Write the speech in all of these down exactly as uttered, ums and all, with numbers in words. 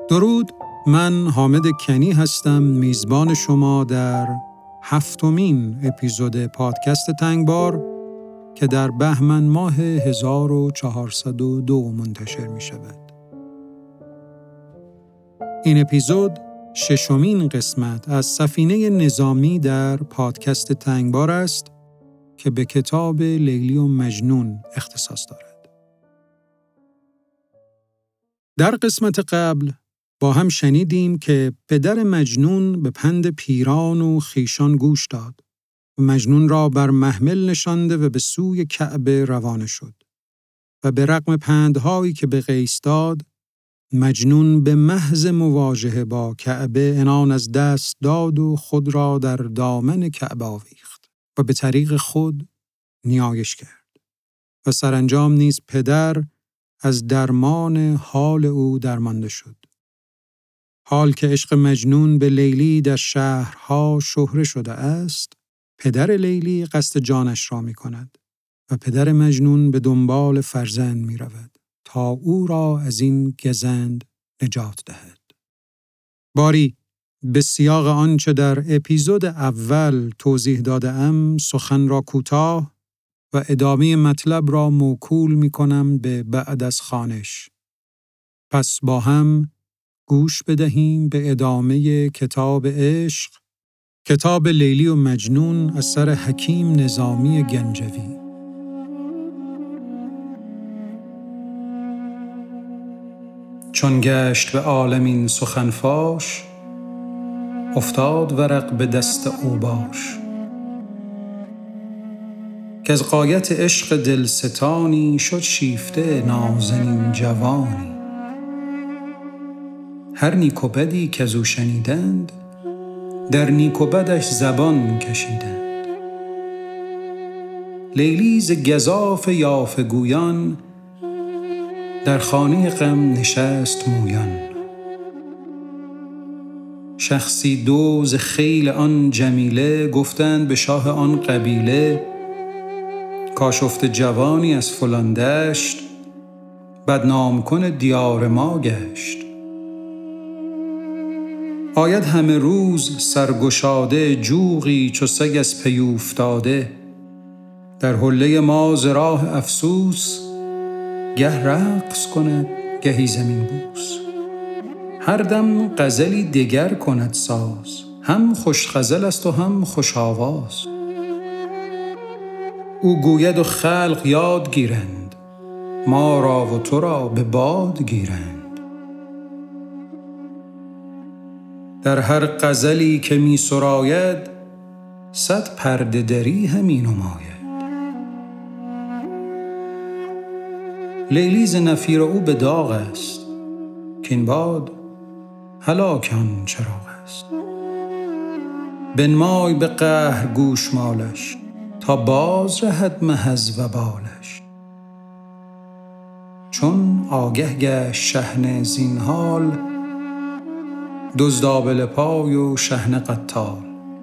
درود، من حامد کنی هستم، میزبان شما در هفتمین اپیزود پادکست تنگبار که در بهمن ماه هزار و چهارصد و دو منتشر می شود. این اپیزود ششمین قسمت از سفینه نظامی در پادکست تنگبار است که به کتاب لیلی و مجنون اختصاص دارد. در قسمت قبل با هم شنیدیم که پدر مجنون به پند پیران و خیشان گوش داد و مجنون را بر محمل نشانده و به سوی کعبه روانه شد و به رغم پندهایی که به قیس داد، مجنون به محض مواجهه با کعبه عنان از دست داد و خود را در دامن کعبه آویخت و به طریق خود نیایش کرد و سرانجام نیز پدر از درمان حال او درمانده شد. حال که عشق مجنون به لیلی در شهرها شهره شده است، پدر لیلی قصد جانش را می کند و پدر مجنون به دنبال فرزند می رود تا او را از این گزند نجات دهد. باری به سیاق آنچه در اپیزود اول توضیح داده‌ام سخن را کوتاه و ادامه مطلب را موکول می کنم به بعد از خوانش. پس با هم گوش بدهیم به ادامه کتاب عشق، کتاب لیلی و مجنون اثر حکیم نظامی گنجوی. چون گشت به عالمین سخن فاش، افتاد ورق به دست اوباش. که از غایت عشق دلستانی شد شیفته نازنین جوانی. هر نیک و بدی که از او شنیدند، در نیک و بدش زبان کشیدند. لیلی ز گزاف یافه گویان، در خانه غم نشست مویان. شخصی دو ز خیل آن جمیله، گفتند به شاه آن قبیله. کاشفته جوانی از فلان دشت، بدنام کن دیار ما گشت. آید همه روز سرگشاده، جوقی چو سگ از پی اوفتاده. در حله ما ز راه افسوس، گه رقص کند گهی زمین بوس. هر دم غزلی دگر کند ساز، هم خوش غزل است و هم خوش آواز. او گوید و خلق یاد گیرند، ما را و تو را به باد گیرند. در هر غزلی که می سراید، صد پرده دری همی نماید. لیلی ز نفیر او به داغ است، که این باد هلاک آن چراغ است. بنمای به قهر گوشمالش، تا باز رهد مه از وبالش. چون آگه گشت شحنه زین حال، دزد آبله پای و شحنه قتال.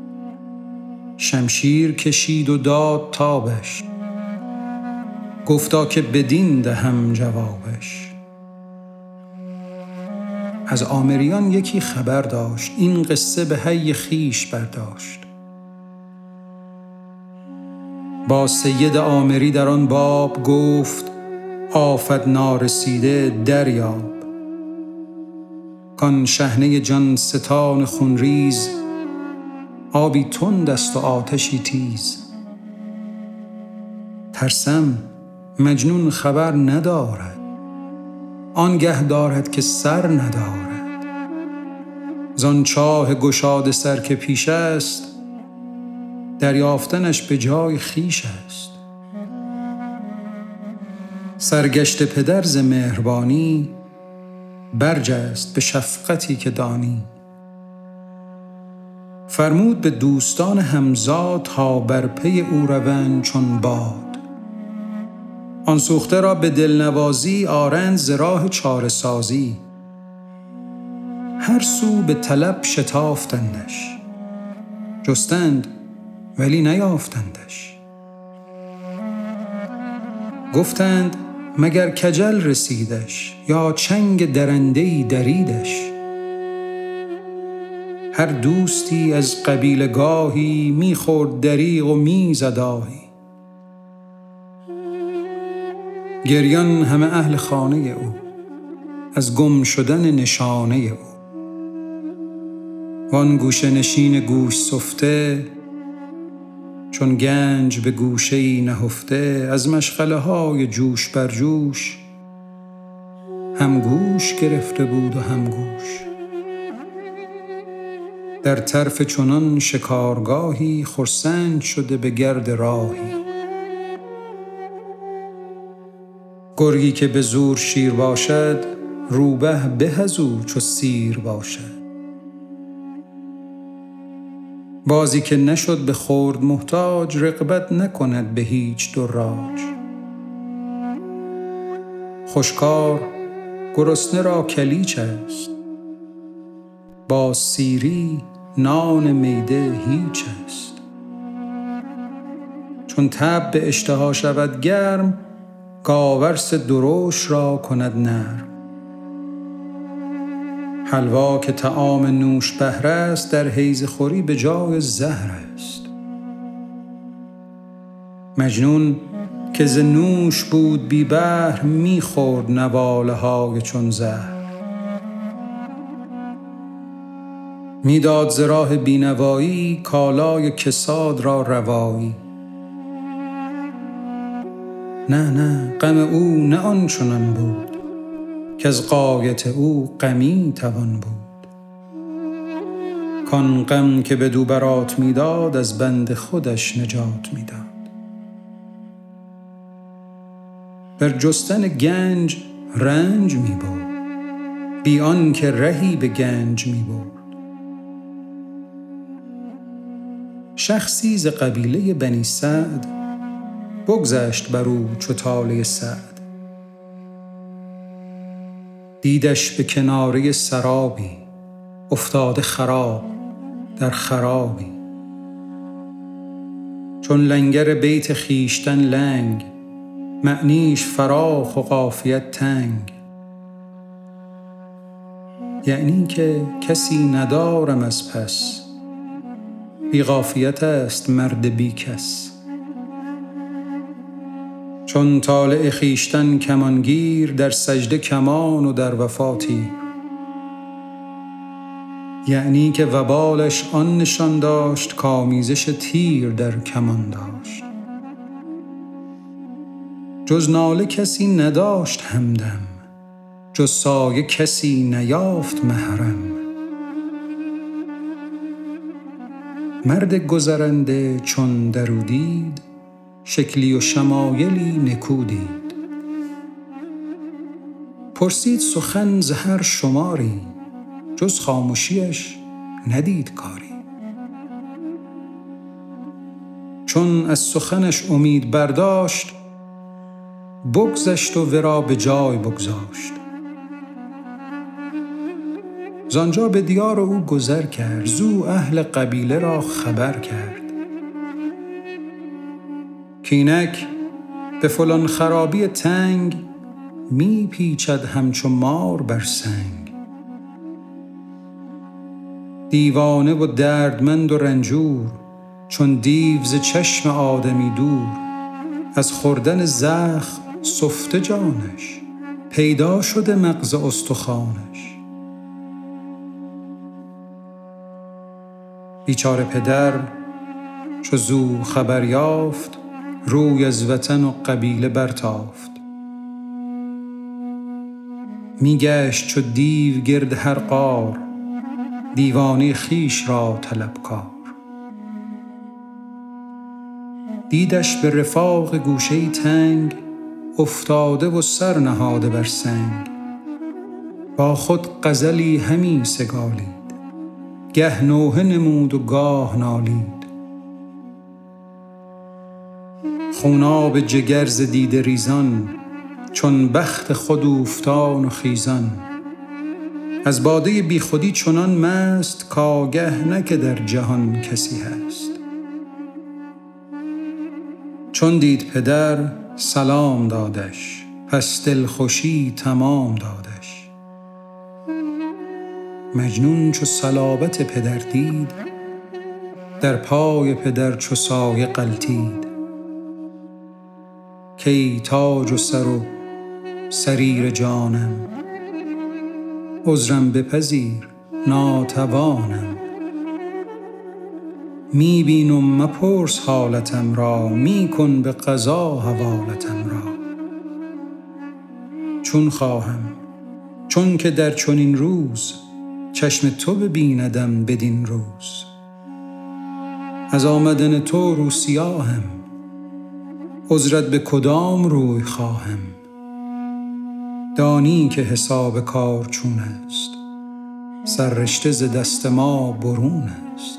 شمشیر کشید و داد تابش، گفتا که بدین دهم جوابش. از آمریان یکی خبر داشت، این قصه به حی خویش برداشت. با سید آمری در آن باب گفت، آفت نارسیده دریاب. کان شحنه جان ستان خونریز، آبی تند است و آتشی تیز. ترسم مجنون خبر ندارد، آنگه دارد که سر ندارد. زان چاه گشاده سر که پیش است، دریافتنش به جای خویش است. سرگشت پدر ز مهربانی، برجست به شفقتی که دانی. فرمود به دوستان همزاد، تا بر پی او روند چون باد. آن سوخته را به دلنوازی، آرند ز راه چاره سازی. هر سو به طلب شتافتندش، جستند ولی نیافتندش. گفتند مگر کجل رسیدش، یا چنگ درنده‌ای دریدش. هر دوستی از قبیله گاهی میخورد دریغ و میزد آهی. گریان همه اهل خانه او، از گم شدن نشانه او. وان گوشه نشین گوش سفته، چون گنج به گوشه‌ای نهفته. از مشغله های جوش بر جوش، هم گوش گرفته بود و هم گوش. در طرف چنان شکارگاهی، خرسند شده به گرد راهی. گرگی که به زور شیر باشد، روبه به از او چو سیر باشد. بازی که نشد به خورد محتاج، رغبت نکند به هیچ دراج. خوشکار گرسنه را کلیچ است، با سیری نان معده هیچ است. چون تب به اشتها شود گرم، گاورس درشت را کند نرم. حلوا که طعام نوش بهر است، در حیز خوری به جای زهر است. مجنون که ز نوش بود بی بحر، میخورد نواله های چون زهر. میداد ز راه بینوایی، کالای کساد را روایی. نه نه غم او نه آن چنان بود، کز غایت او غمی توان بود. کان غم که بدو برات میداد، از بند خودش نجات میداد. بر جستن گنج رنج میبرد، بی آن که رهی به گنج میبرد. شخصی ز قبیله بنی سعد، بگذشت بر او چو طالع سعد. دیدش به کناره سرابی، افتاده خراب در خرابی. چون لنگر بیت خویشتن لنگ، معنیش فراخ و قافیت تنگ. یعنی که کسی ندارم از پس، بی قافیت است مرد بی کس. چون طالع خویشتن کمانگیر، در سجده کمان و در وفا تیر. یعنی که وبالش آن نشان داشت، کآمیزش تیر در کمان داشت. جز ناله کسی نداشت همدم، جز سایه کسی نیافت محرم. مرد گذرنده چون درو دید، شکلی و شمایلی نکو دید. پرسید سخن ز هر شماری، جز خاموشیش ندید کاری. چون از سخنش امید برداشت، بگذشت و ورا به جای بگذاشت. زانجا به دیار او گذر کرد، زو اهل قبیله را خبر کرد. کینک به فلان خرابی تنگ، می پیچد همچو مار بر سنگ. دیوانه و دردمند و رنجور، چون دیو ز چشم آدمی دور. از خوردن زخم سفته جانش، پیدا شده مغز استخوانش. بیچاره پدر چو زو خبر یافت، روی از وطن و قبیله برتافت. میگشت چو دیو گرد هر غار، دیوانه خویش را طلبکار. دیدش به رفاق گوشه‌ای تنگ، افتاده و سر نهاده بر سنگ. با خود غزلی همی سگالید، گه نوحه نمود و گاه نالید. خوناب جگر ز دیده ریزان، چون بخت خود اوفتان و خیزان. از باده بی خودی چنان مست، کآگه نه که در جهان کسی هست. چون دید پدر سلام دادش، پس دلخوشی تمام دادش. مجنون چو صلابت پدر دید، در پای پدر چو سایه غلتید. کی تاج و سر و سریر جانم، عذرم بپذیر ناتوانم. می بین و مپرس حالتم را، می کن به قضا حوالتم را. چون خواهم چون که در چنین روز، چشم تو ببیندم بدین روز. از آمدن تو رو سیاهم، عذرت به کدام روی خواهم. دانی که حساب کار چون است، سررشته ز دست ما برون است.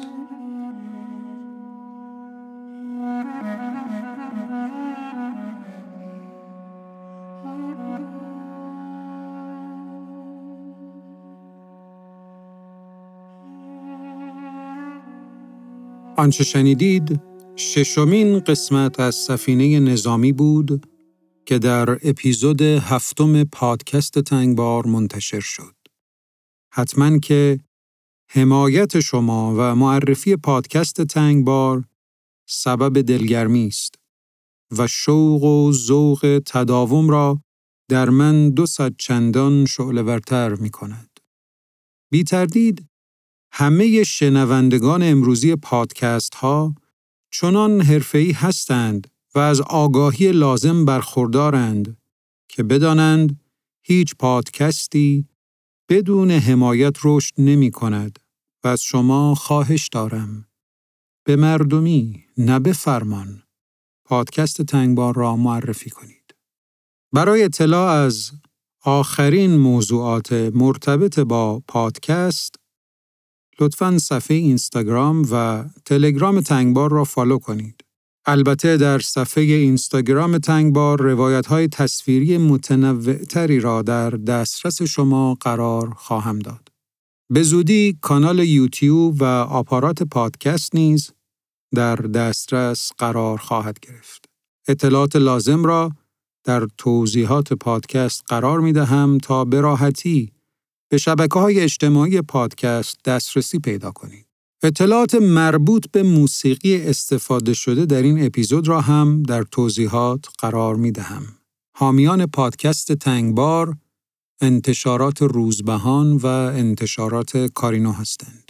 آنچه شنیدید ششمین قسمت از سفینه نظامی بود که در اپیزود هفتم پادکست تنگبار منتشر شد. حتماً که حمایت شما و معرفی پادکست تنگبار سبب دلگرمی است و شوق و ذوق تداوم را در من دو صد چندان شعله‌ورتر می کند. بی تردید همه شنوندگان امروزی پادکست ها چنان حرفه‌ای هستند و از آگاهی لازم برخوردارند که بدانند هیچ پادکستی بدون حمایت رشد نمی کند و از شما خواهش دارم به مردمی نه به فرمان پادکست تنگبار را معرفی کنید. برای اطلاع از آخرین موضوعات مرتبط با پادکست لطفاً صفحه اینستاگرام و تلگرام تنگبار را فالو کنید. البته در صفحه اینستاگرام تنگبار روایت‌های تصویری متنوع‌تری را در دسترس شما قرار خواهم داد. به زودی کانال یوتیوب و آپارات پادکست نیز در دسترس قرار خواهد گرفت. اطلاعات لازم را در توضیحات پادکست قرار می‌دهم تا به راحتی به شبکه‌های اجتماعی پادکست دسترسی پیدا کنید. اطلاعات مربوط به موسیقی استفاده شده در این اپیزود را هم در توضیحات قرار می‌دهم. حامیان پادکست تنگبار انتشارات روزبهان و انتشارات کارینو هستند.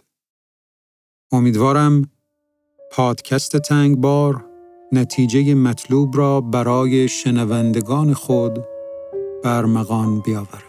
امیدوارم پادکست تنگبار نتیجه مطلوب را برای شنوندگان خود برمغان بیاورد.